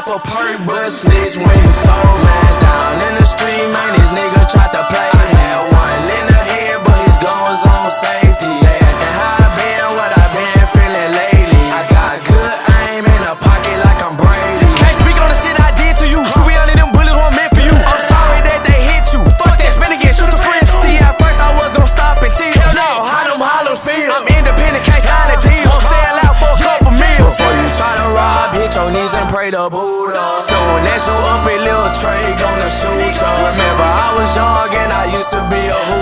off a perk, but snitch when you so man. Down in the street, man, this nigga tried to play. I had one in the head, but his gun was on safety. They asking how I been, what I been feeling lately. I got good aim in the pocket like I'm Brady. Can't speak on the shit I did to you. You be under them bullets weren't meant for you. I'm sorry that they hit you. Fuck that, spin again, shoot the friends. See, at first I was gon' stop until hell no, how them hollows feel. I'm independent, can't sign a deal. I'm selling out for a couple meals. Before you try to rob, hit your knees and pray to Buddha. Soon as you up a little Trey gonna shoot ya. Remember I was young and I used to be a